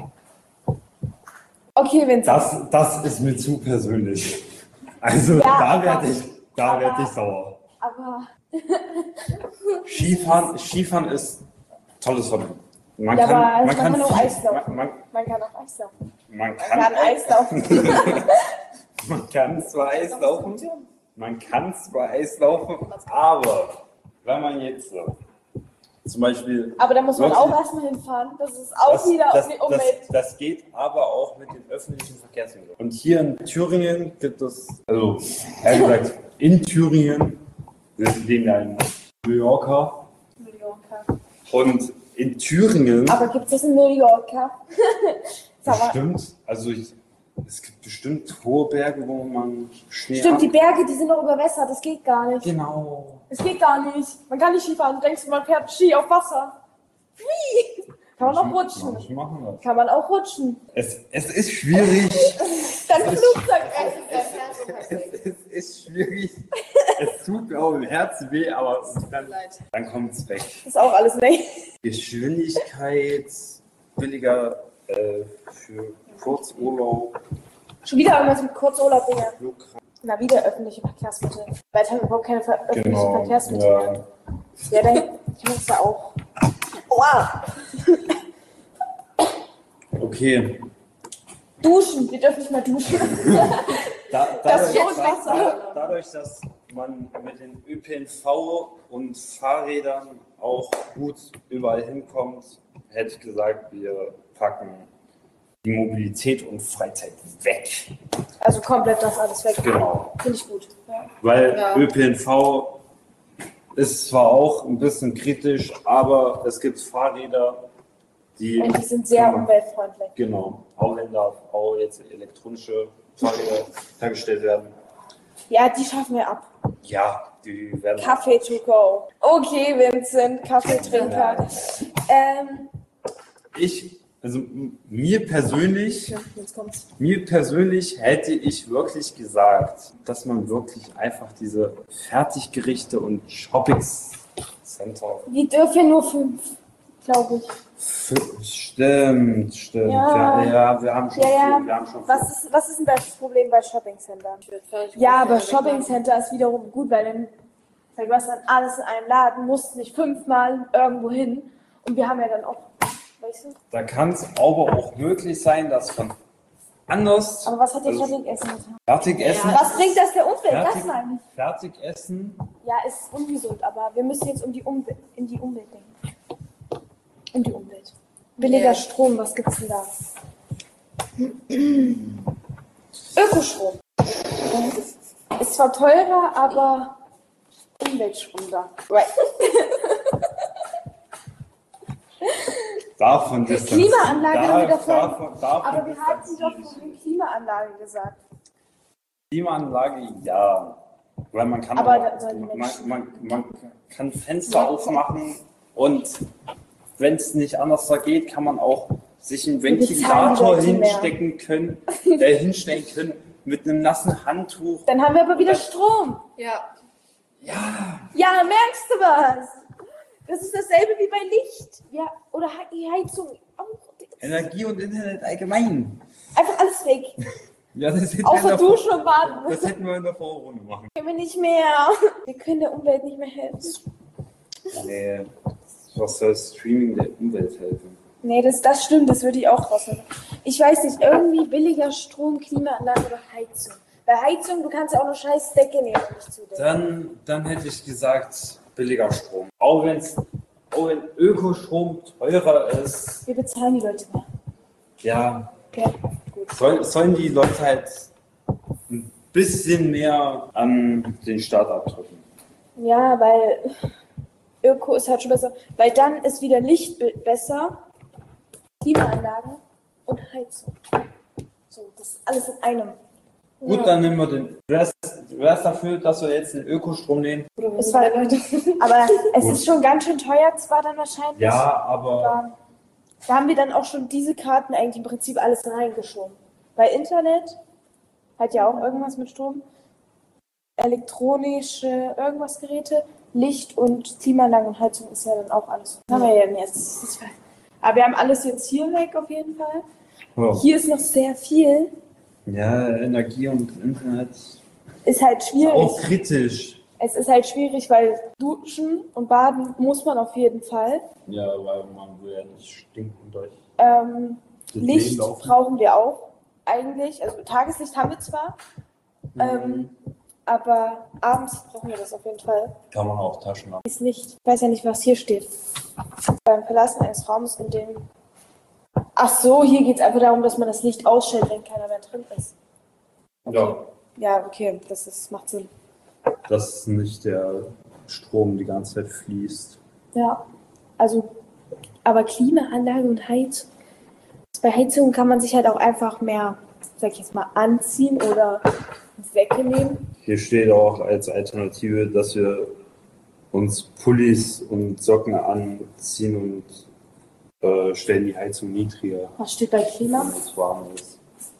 Okay, Vincent. Das, das ist mir zu persönlich. Also ja, da werde ich, da werd ich sauer. Aber Skifahren, Skifahren ist tolles Hobby. Man ja, kann, aber man kann, man auch viel, Eislaufen. Man, man, man kann auch Eislaufen. Man kann, man kann Eislaufen. Man kann zwar Eislaufen, man kann zwar Eislaufen, aber wenn man jetzt so zum Beispiel... Aber da muss man auch erstmal hinfahren. Das ist auch das, wieder das, auf die Umwelt. Das, das geht aber auch mit den öffentlichen Verkehrsmitteln. Und hier in Thüringen gibt es, also ehrlich gesagt, in Thüringen, wir leben ja in Mallorca. Mallorca. Und in Thüringen... Aber gibt es das in Mallorca? Bestimmt. Also ich, es gibt bestimmt hohe Berge, wo man Schnee Stimmt, hat. die Berge, die sind noch über Wasser. Das geht gar nicht. Genau. Es geht gar nicht. Man kann nicht Skifahren. Du denkst, man fährt Ski auf Wasser. Wie? Kann man auch rutschen. Manche machen das. Kann man auch rutschen. Es, es ist schwierig. Dein Flugzeug. Es, es ist schwierig. Es tut mir auch im Herzen weh, aber dann, dann kommt es weg. Ist auch alles weg. Geschwindigkeit, billiger äh, für Kurzurlaub. Schon wieder irgendwas mit Kurzurlaub, Digga. Na, wieder öffentliche Verkehrsmittel. Weil ich habe überhaupt keine ver öffentlichen Genau, Verkehrsmittel ja. mehr. Ja, dann ich muss da auch. Oha! Okay. Duschen, wir dürfen nicht mehr duschen. Da, Das dadurch, ist schon Wasser. dadurch, dass man mit den Ö P N V und Fahrrädern auch gut überall hinkommt, hätte ich gesagt, wir packen die Mobilität und Freizeit weg. Also komplett das alles weg. Genau. Finde ich gut. Ja. Weil Ja. Ö P N V ist zwar auch ein bisschen kritisch, aber es gibt Fahrräder, die... Und die sind sehr umweltfreundlich. Genau, auch wenn da auch jetzt elektronische Fahrräder hergestellt werden. Ja, die schaffen wir ab. Ja, die werden... Kaffee to go. Okay, Vincent, Kaffeetrinker. Ähm, Ich, also m- mir persönlich, ja, jetzt kommt's. mir persönlich hätte ich wirklich gesagt, dass man wirklich einfach diese Fertiggerichte und Shopping-Center... Die dürfen ja nur fünf, glaube ich. F- Stimmt, stimmt. Ja. Ja, ja, wir haben schon Ja, ja. viel, wir haben schon Was ist, was ist denn das Problem bei Shoppingcentern? Ja, aber Shoppingcenter ist wiederum gut, weil, dann, weil du hast dann alles in einem Laden, musst nicht fünfmal irgendwo hin. Und wir haben ja dann auch, weißt du? Da kann es aber auch möglich sein, dass von anders... Aber was hat der also Fertigessen getan? Fertigessen... Was bringt das der Umwelt? Fertig- Das meine ich. Fertigessen... Ja, ist ungesund, aber wir müssen jetzt um die Umwelt, in die Umwelt denken. Um die Umwelt. Billiger Yeah. Strom, was gibt's denn da? Ökostrom. Ist zwar teurer, aber Umweltstrom da. Right. Davon Die distanzieren. Klimaanlage Da- haben wir davon. davon- davon Aber wir hatten doch von der Klimaanlage gesagt. Klimaanlage, ja. Weil man kann, Aber auch, da sollen die man, man, man kann Fenster aufmachen und wenn es nicht anders da geht, kann man auch sich einen Wir bezahlen die Ventilator Leute mehr. hinstecken können, äh, hinstellen können mit einem nassen Handtuch. Dann haben wir aber wieder Strom. Ja. Ja. Ja, merkst du was? Das ist dasselbe wie bei Licht. Ja, oder He- die Heizung. Auch. Energie und Internet allgemein. Einfach alles weg. Ja, das hätten wir in Außer der Duschen Vor- und Baden. Das hätten wir in der Vorrunde machen. Können wir nicht mehr. Wir können der Umwelt nicht mehr helfen. Nee, was soll Streaming der Umwelt helfen? Nee, das, das stimmt, das würde ich auch rausnehmen. Ich weiß nicht, irgendwie billiger Strom, Klimaanlage oder Heizung. Bei Heizung, du kannst ja auch eine scheiß Decke nehmen und nicht zudecken. Dann, dann hätte ich gesagt, billiger Strom. Auch, wenn's, auch wenn Ökostrom teurer ist, Wir bezahlen die Leute mehr. ja, Okay, gut. soll, sollen die Leute halt ein bisschen mehr an den Staat abdrücken. Ja, weil Öko ist halt schon besser. Weil dann ist wieder Licht be- besser, Klimaanlagen und Heizung. So, das ist alles in einem. Gut, Ja. dann nehmen wir den. Wer ist, wer ist dafür, dass wir jetzt den Ökostrom nehmen? Es war, aber es ist schon ganz schön teuer zwar dann wahrscheinlich. Ja, aber aber da haben wir dann auch schon diese Karten eigentlich im Prinzip alles reingeschoben. Weil Internet hat ja auch irgendwas mit Strom, elektronische irgendwas Geräte, Licht und Klimaanlage und Heizung ist ja dann auch alles. Das haben wir ja jetzt. Aber wir haben alles jetzt hier weg auf jeden Fall. Ja. Hier ist noch sehr viel. ja, Energie und Internet Ist halt schwierig. auch kritisch. Es ist halt schwierig, weil duschen und baden muss man auf jeden Fall. Ja, weil man will ja nicht stinken durch. Ähm, Das Licht Leben laufen. brauchen wir auch eigentlich. Also Tageslicht haben wir zwar, ähm, aber abends brauchen wir das auf jeden Fall. Kann man auch Taschen haben. Ist nicht. Ich weiß ja nicht, was hier steht. Beim Verlassen eines Raums, in dem. Ach so, hier geht es einfach darum, dass man das Licht ausstellt, wenn keiner mehr drin ist. Ja, Ja, okay, das ist, macht Sinn. dass nicht der Strom die ganze Zeit fließt. Ja, also, aber Klimaanlage und Heizung. Bei Heizung kann man sich halt auch einfach mehr, sag ich jetzt mal, anziehen oder wegnehmen. Hier steht auch als Alternative, dass wir uns Pullis und Socken anziehen und äh, stellen die Heizung niedriger, Was steht bei Klima? wenn es warm ist.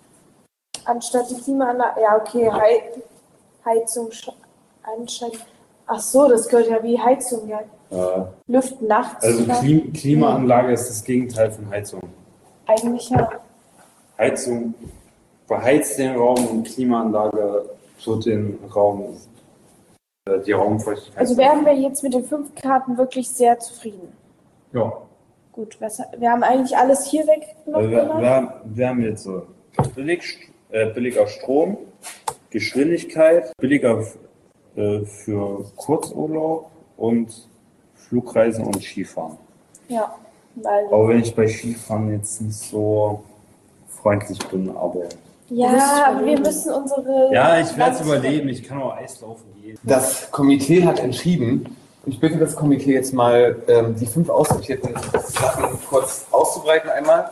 Anstatt die Klimaanlage, ja, okay, Hei Heizung sch- anschalten. Ach so, das gehört ja wie Heizung, ja. Äh, Lüften nachts. also oder? Klim Klimaanlage ist das Gegenteil von Heizung. Eigentlich ja. Heizung beheizt den Raum und Klimaanlage tut den Raum, äh, die Raumfeuchtigkeit. Also wären wir jetzt mit den fünf Karten wirklich sehr zufrieden. ja. Gut, was, wir haben eigentlich alles hier weg noch Also wir, gemacht. wir, haben, wir haben jetzt so billig, äh, billiger Strom, Geschwindigkeit, billiger äh, für Kurzurlaub und Flugreisen und Skifahren. Ja, weil. Auch wenn ich bei Skifahren jetzt nicht so freundlich bin, aber. Ja, aber wir müssen unsere. Ja, ich werde es Land- überleben, ich kann auch Eislaufen gehen. Das Komitee hat entschieden, ich bitte das Komitee jetzt mal, ähm, die fünf aussortierten Sachen kurz auszubreiten einmal.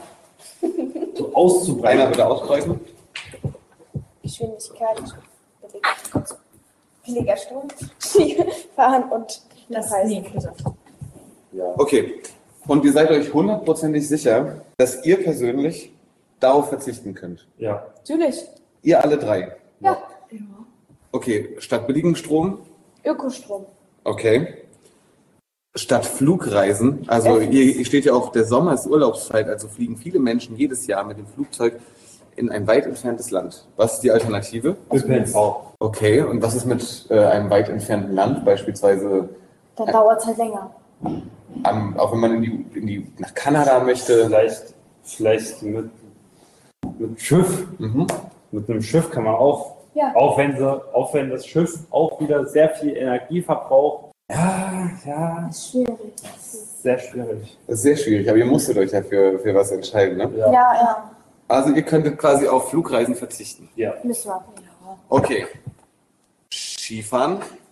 So auszubreiten. Einmal bitte ausbreiten. Geschwindigkeit, billiger, billiger Strom, fahren und das heißt. Ja. Okay, und ihr seid euch hundertprozentig sicher, dass ihr persönlich darauf verzichten könnt? Ja. Natürlich. Ihr alle drei? Ja. Okay, statt billigen Strom? Ökostrom. Okay. Statt Flugreisen, also Öffentlich. hier hier steht ja auch, der Sommer ist Urlaubszeit, also fliegen viele Menschen jedes Jahr mit dem Flugzeug in ein weit entferntes Land. Was ist die Alternative? Ö P N V. Okay, und was ist mit äh, einem weit entfernten Land, beispielsweise, Dann dauert es halt länger. am, auch wenn man in die, in die, nach Kanada möchte? Vielleicht, vielleicht mit, mit Schiff. Mhm. Mit einem Schiff kann man auch, Ja. auch, wenn sie, auch wenn das Schiff auch wieder sehr viel Energie verbraucht. Ja, ja, Das ist schwierig. sehr schwierig. Das ist sehr schwierig, aber ihr musstet euch ja für, für was entscheiden, ne? Ja, ja. Also ihr könntet quasi auf Flugreisen verzichten. Ja. Müssen wir. Okay. Skifahren,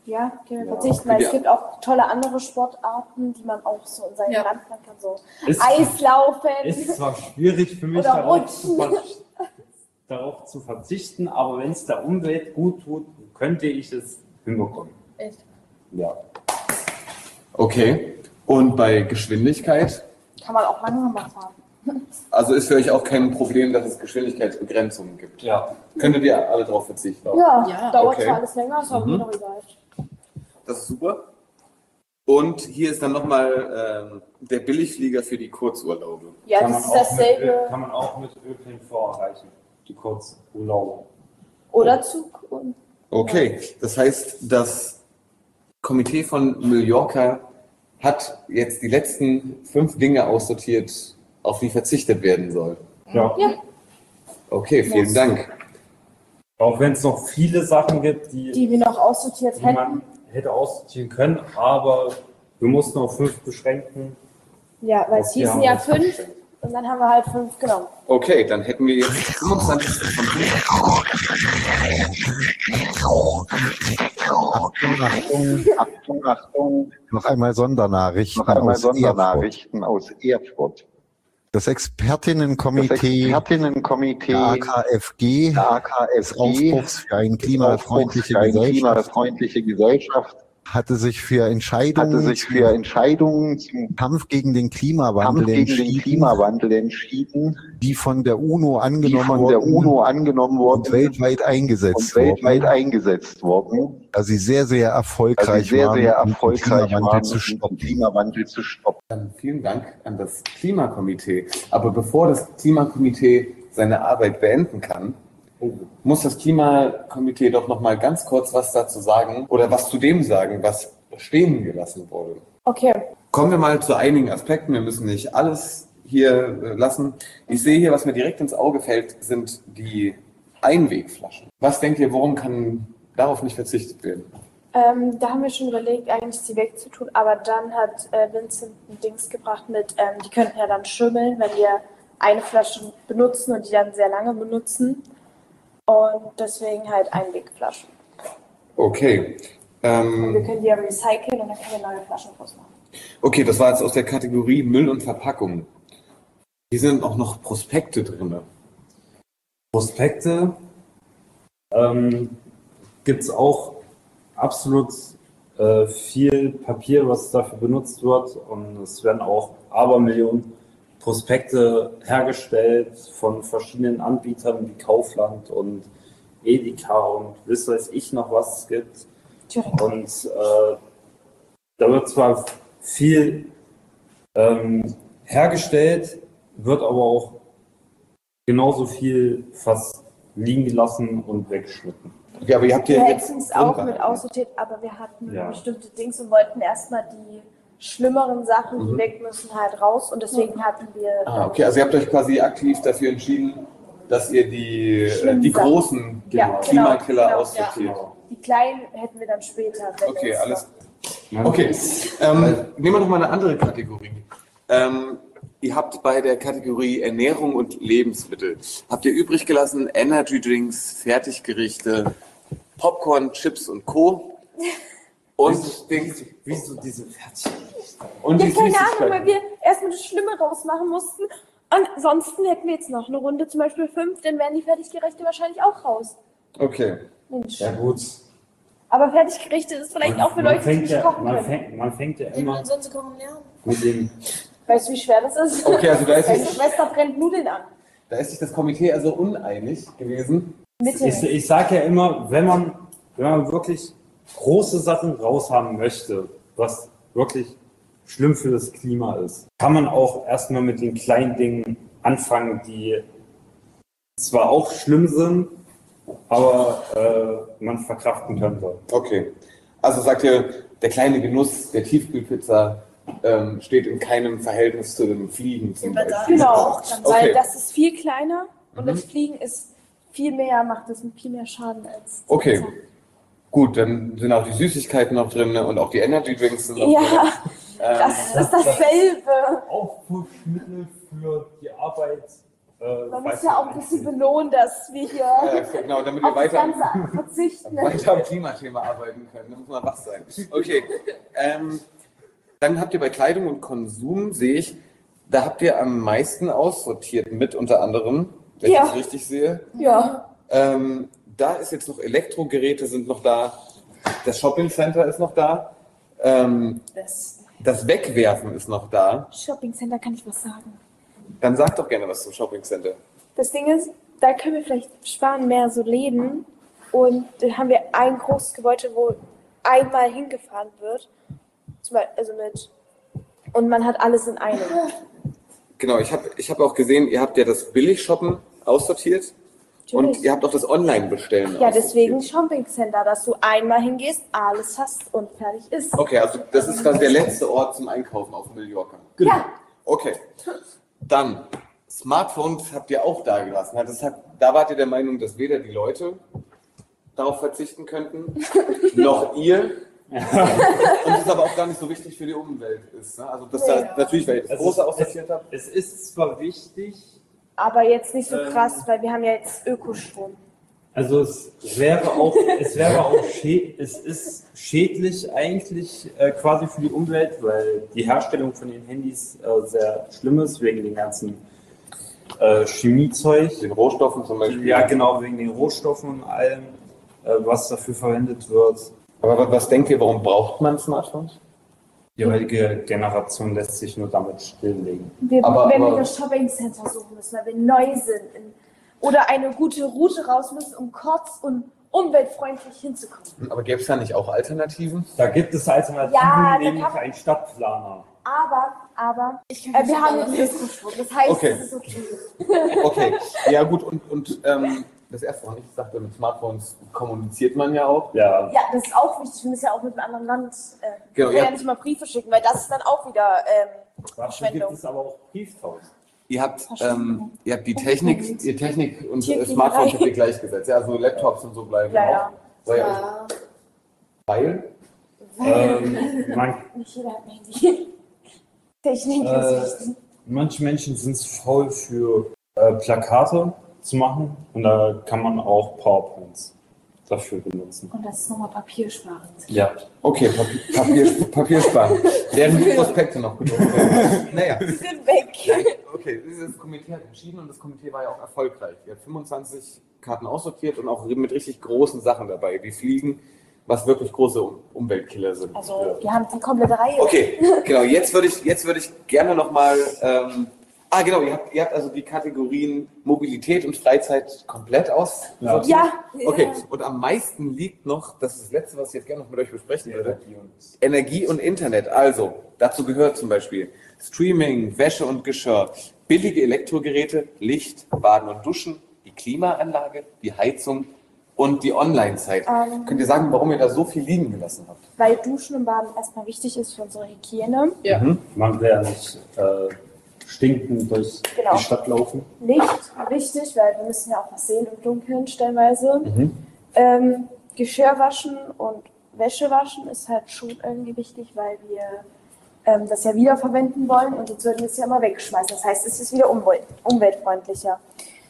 Ja, können wir Ja. verzichten, weil Ja. es gibt auch tolle andere Sportarten, die man auch so in seinem Ja. Land machen kann. So Ist- Eislaufen. Ist zwar schwierig für mich, Oder darauf zu, Rutschen. ver darauf zu verzichten, aber wenn es der Umwelt gut tut, könnte ich es hinbekommen. Echt? Ja. Okay. Und bei Geschwindigkeit? Kann man auch langsamer fahren. Also ist für euch auch kein Problem, dass es Geschwindigkeitsbegrenzungen gibt? Ja. Könntet ihr alle darauf verzichten? Ja, Ja. dauert Okay. zwar alles länger, ist aber Mhm. mir noch egal. Das ist super. Und hier ist dann nochmal ähm, der Billigflieger für die Kurzurlaube. Ja, kann das man ist auch mit Ö- dasselbe. Kann man auch mit ÖPNV erreichen, die Kurzurlaube. Oder Zug. Und Okay, das heißt, das Komitee von Mallorca hat jetzt die letzten fünf Dinge aussortiert, auf die verzichtet werden soll. Ja. Ja. Okay, vielen Dank. Auch wenn es noch viele Sachen gibt, die, die wir noch aussortiert die hätten. man hätte aussortieren können, aber wir mussten auf fünf beschränken. Ja, weil es Die hießen haben ja uns fünf beschränkt. und dann haben wir halt fünf genommen. Okay, dann hätten wir jetzt fünfundzwanzig von Achtung, Achtung, Achtung, Achtung, noch einmal Sondernachrichten, noch einmal aus Erfurt. Sondernachrichten aus Erfurt. Das Das Expertinnenkomitee Expertinnenkomitee der A K F G der A K F des G Aufbruchs für eine klimafreundliche für eine Gesellschaft klimafreundliche Gesellschaft hatte sich für Entscheidungen hatte sich für Entscheidungen zum Kampf gegen den Klimawandel Kampf gegen den entschieden, Klimawandel entschieden, die von der UNO die angenommen von der wurden UNO angenommen und wurden weltweit und eingesetzt weltweit wurden, eingesetzt wurden, da sie sehr, sehr da erfolgreich sie sehr, waren, sehr um den erfolgreich Klimawandel waren, zu um stoppen. den Klimawandel zu stoppen. Dann vielen Dank an das Klimakomitee. Aber bevor das Klimakomitee seine Arbeit beenden kann, muss das Klimakomitee doch noch mal ganz kurz was dazu sagen oder was zu dem sagen, was stehen gelassen wurde. Okay. Kommen wir mal zu einigen Aspekten. Wir müssen nicht alles hier äh, lassen. Ich sehe hier, was mir direkt ins Auge fällt, sind die Einwegflaschen. Was denkt ihr, warum kann darauf nicht verzichtet werden? Ähm, da haben wir schon überlegt, eigentlich sie wegzutun, aber dann hat äh, Vincent ein Dings gebracht mit, ähm, die könnten ja dann schimmeln, wenn wir eine Flasche benutzen und die dann sehr lange benutzen. Und deswegen halt Einwegflaschen. Okay. Und wir Ähm, können die ja recyceln und dann können wir neue Flaschen draus machen. okay, das war jetzt aus der Kategorie Müll und Verpackung. Hier sind auch noch Prospekte drin. Prospekte ähm, gibt es auch absolut äh, viel Papier, was dafür benutzt wird. Und es werden auch Abermillionen Prospekte hergestellt von verschiedenen Anbietern wie Kaufland und Edeka und was weiß ich noch, was es gibt. Und äh, da wird zwar viel ähm, hergestellt, wird aber auch genauso viel fast liegen gelassen und weggeschnitten. Ja, aber ihr habt Wir ja hätten jetzt es auch Grundlage. mit aussortiert, aber wir hatten Ja. bestimmte Dings und wollten erstmal die schlimmeren Sachen, die Mhm. weg müssen, halt raus. Und deswegen hatten wir Ah, okay, also ihr habt euch quasi aktiv dafür entschieden, dass ihr die, äh, Schlimme die Sachen. großen Ja, Klimakiller genau, aussortiert. ja. Die kleinen hätten wir dann später. Wenn Okay, es alles. Man- Okay, ähm, nehmen wir noch mal eine andere Kategorie. Ähm, ihr habt bei der Kategorie Ernährung und Lebensmittel, habt ihr übrig gelassen Energy Drinks, Fertiggerichte, Popcorn, Chips und Co. Und Dings. Wieso diese Fertiggerichte? Und Ja, die keine Ahnung, weil Süßigkeiten. wir erstmal das Schlimme rausmachen mussten. Und ansonsten hätten wir jetzt noch eine Runde, zum Beispiel fünf, dann wären die Fertiggerichte wahrscheinlich auch raus. Okay. Mensch. Ja gut. Aber Fertiggerichte ist vielleicht auch für man Leute, die fängt nicht ja, kochen man können. fängt, man fängt ja Die immer wollen sonst kochen lernen. mit dem. Weißt du, wie schwer das ist? Okay, also da ist Meine jetzt- Schwester brennt Nudeln an. Da ist sich das Komitee also uneinig gewesen. Mitte. Ich, ich sage ja immer, wenn man, wenn man wirklich große Sachen raushaben möchte, was wirklich schlimm für das Klima ist, kann man auch erstmal mit den kleinen Dingen anfangen, die zwar auch schlimm sind, aber äh, man verkraften könnte. Okay. Also sagt ihr, der kleine Genuss der Tiefkühlpizza ähm, steht in keinem Verhältnis zu den Fliegen zum Beispiel. Genau, weil Okay. das ist viel kleiner und Mhm. das Fliegen ist viel mehr, macht es viel mehr Schaden als. Okay. Gut, dann sind auch die Süßigkeiten noch drin ne? und auch die Energy Drinks sind noch Ja, drin. Ähm, das ist dasselbe. Aufputschmittel für die Arbeit. Äh, Man muss ja auch ein bisschen belohnen, dass wir hier Ja, genau, damit wir auf das weiter, Ganze verzichten. weiter am Klimathema arbeiten können. Da muss man wach sein. Okay, ähm, dann habt ihr bei Kleidung und Konsum, sehe ich, da habt ihr am meisten aussortiert mit, unter anderem, wenn Ja. ich das richtig sehe. Ja. Ähm, da ist jetzt noch Elektrogeräte sind noch da, das Shopping Center ist noch da, ähm, Das das Wegwerfen ist noch da. Shopping Center kann ich was sagen. Dann sag doch gerne was zum Shopping Center. Das Ding ist, da können wir vielleicht sparen mehr so Läden und dann haben wir ein großes Gebäude, wo einmal hingefahren wird. Zum Beispiel, also mit und man hat alles in einem. Genau, ich habe ich hab auch gesehen, ihr habt ja das Billigshoppen aussortiert und Natürlich. ihr habt auch das Online-Bestellen Ja, aussortiert. deswegen Shopping Center, dass du einmal hingehst, alles hast und fertig ist. Okay, also das ist quasi der letzte Ort zum Einkaufen auf Mallorca. Ja. Okay, dann Smartphones habt ihr auch da gelassen. Das hat, da wart ihr der Meinung, dass weder die Leute darauf verzichten könnten, noch ihr. Und das ist aber auch gar nicht so wichtig für die Umwelt ist. Ne? Also das Nee. da, natürlich, weil ihr das Also große es- aussortiert habt. Es ist zwar wichtig, Aber jetzt nicht so Ähm. krass, weil wir haben ja jetzt Ökostrom. also es wäre auch, es wäre auch schä es ist schädlich eigentlich äh, quasi für die Umwelt, weil die Herstellung von den Handys äh, sehr schlimm ist, wegen den ganzen äh, Chemiezeug. Den Rohstoffen zum Beispiel. Ja, genau, wegen den Rohstoffen und allem, äh, was dafür verwendet wird. Aber was denkt ihr, warum braucht man Smartphones? Die heutige Generation lässt sich nur damit stilllegen. Wir, Aber- wenn aber- wir das Shopping Center suchen müssen, weil wir neu sind in, oder eine gute Route raus müssen, um kurz und umweltfreundlich hinzukommen. Aber gäbe es da nicht auch Alternativen? Da gibt es Alternativen, Ja, da nämlich kann man- einen Stadtplaner. Aber, aber, äh, wir haben jetzt Ökostrom, das heißt, Okay. es ist okay. Okay, ja gut, und, und ähm, das erste, was ich sagte, mit Smartphones kommuniziert man ja auch. Ja. Ja, das ist auch wichtig, wir müssen ja auch mit einem anderen Land, äh, Genau, wir können ja. ja nicht mal Briefe schicken, weil das ist dann auch wieder ähm, Dafür gibt Verschwendung. es aber auch Brieftausch. Ihr habt, ähm, ihr habt die Technik, ihr Technik und äh, Tierquälerei. Smartphones habt ihr gleichgesetzt. Ja, also Laptops und so bleiben Ja, auch. ja. Weil, ja. Weil? Ähm, man, Nicht jeder hat ein Handy. Technik äh, ist wichtig. manche Menschen sind zu faul für äh, Plakate zu machen und da kann man auch PowerPoints dafür benutzen. Und das ist nochmal papiersparend. Ja. Okay, Papier, Papier, Papiersparen. Während die Prospekte noch gedruckt werden. Naja. Die sind weg. Okay, dieses Komitee hat entschieden und das Komitee war ja auch erfolgreich. Wir haben fünfundzwanzig Karten aussortiert und auch mit richtig großen Sachen dabei, wie Fliegen, was wirklich große Um- Umweltkiller sind. Also, wir haben die komplette Reihe. Okay, genau, jetzt würde ich, jetzt würde ich gerne nochmal, ähm, ah genau, ihr habt, ihr habt also die Kategorien Mobilität und Freizeit komplett aussortiert? Ja. Okay, und am meisten liegt noch, das ist das Letzte, was ich jetzt gerne noch mit euch besprechen würde, Energie und Internet. Also, dazu gehört zum Beispiel Streaming, Wäsche und Geschirr, billige Elektrogeräte, Licht, Baden und Duschen, die Klimaanlage, die Heizung und die Online-Zeit. Ähm. Könnt ihr sagen, warum ihr da so viel liegen gelassen habt? Weil Duschen und Baden erstmal wichtig ist für unsere Hygiene. Ja. Mhm. Man will ja nicht äh, stinkend durch Genau. die Stadt laufen. Licht, wichtig, weil wir müssen ja auch was sehen im Dunkeln stellenweise. Mhm. Ähm, Geschirr waschen und Wäsche waschen ist halt schon irgendwie wichtig, weil wir ähm, das ja wiederverwenden wollen und jetzt würden wir es ja immer wegschmeißen. Das heißt, es ist wieder umwelt umweltfreundlicher.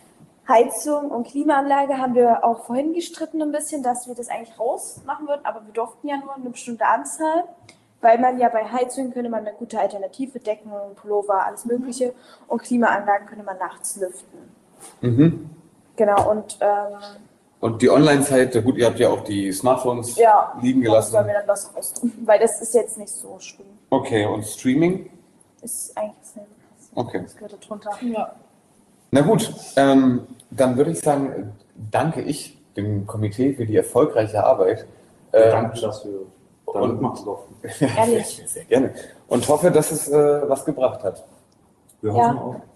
Heizung und Klimaanlage haben wir auch vorhin gestritten ein bisschen, dass wir das eigentlich rausmachen würden, aber wir durften ja nur eine bestimmte Anzahl, weil man ja bei Heizungen könnte man eine gute Alternative, Decken, Pullover, alles mögliche und Klimaanlagen könnte man nachts lüften. Mhm. Genau, und ähm, Und die Online-Zeit, ja gut, ihr habt ja auch die Smartphones ja, liegen das gelassen. sollen wir dann das raus tun, weil das ist jetzt nicht so schlimm. Okay, und Streaming? Ist eigentlich dasselbe. Okay. Das gehört da drunter. Ja. Na gut, ähm, dann würde ich sagen, äh, danke ich dem Komitee für die erfolgreiche Arbeit. Äh, Danke, dass wir da und- mitmachen durften. Ehrlich. Sehr gerne. Und hoffe, dass es äh, was gebracht hat. Wir Ja. hoffen auch.